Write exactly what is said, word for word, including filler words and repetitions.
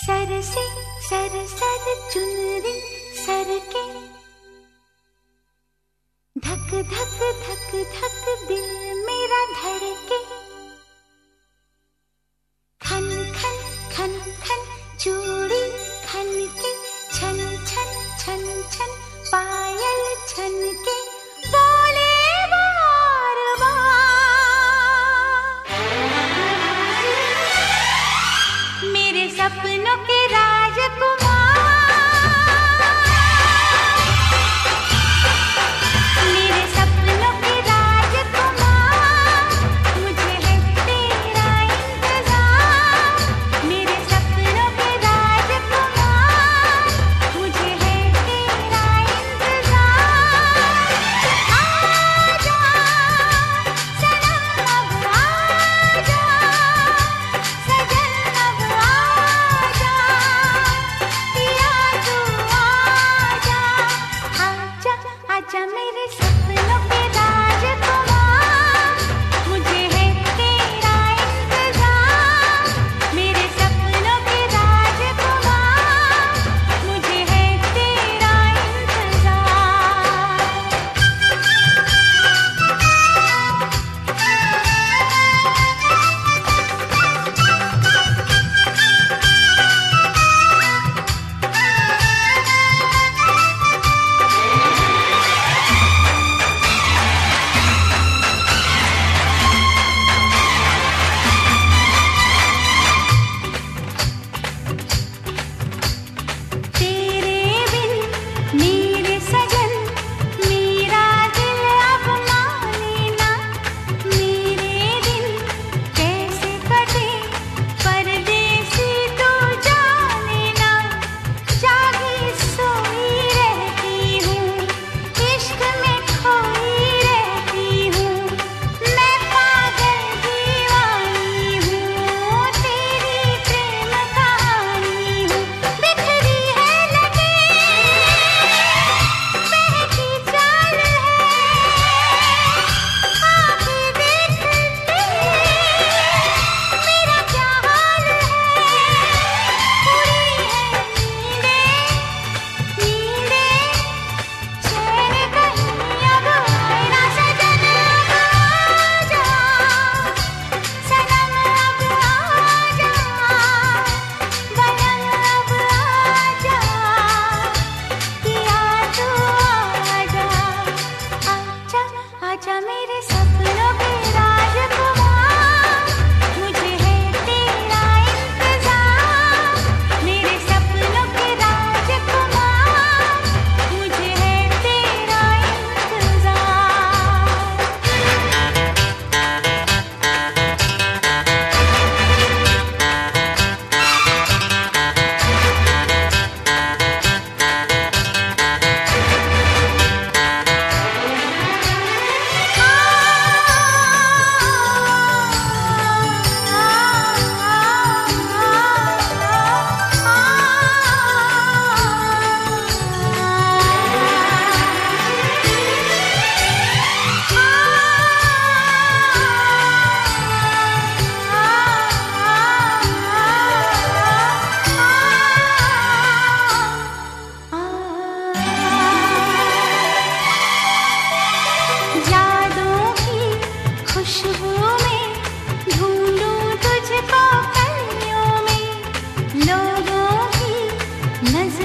Sir से sir sir चुनरी sir के, धक धक धक धक दिल मेरा धड़के, खन खन खन खन चूड़ी खन के, छन छन छन छन पायल छन के, बोले बार बार मेरे सपनों के राजकुमार, मेरे सपनों के राजकुमार, मुझे है तेरा इंतजार, मेरे सपनों के राजकुमार, मुझे है तेरा इंतजार। आजा सनम अब आजा, सजन अब आजा, पिया तू आजा, आजा आजा मेरे सपनों के राजकुमार, मुझे है तेरा इंतजार, मेरे सपनों के राजकुमार, मुझे है तेरा इंतजार। तेरे बिन मेरे सजन, मेरा दिल अब माने ना, मेरे दिन कैसे कटे परदेसी तू जाने ना, जागी सोई रहती हूँ, इश्क में खोई रहती हूँ, मैं पागल दीवानी हूँ, तेरी प्रेम कहानी हूँ, बिखरी है लगे बहकी चाल है, आँखें देख ले मेरा क्या हाल है, उड़ी है नींदें नींदें, चैन कहीं अब आए ना, सजन अब आजा, सनम अब आजा, बलम अब आजा, पिया तू आजा, आजा आजा मेरे सपनों के राजकुमार, मुझे है तेरा इंतजार, मेरे सपनों के राजकुमार, मुझे है तेरा इंतजार। यादों की खुशबू में ढूंढूं तुझको कलियों में, लोगों की नजर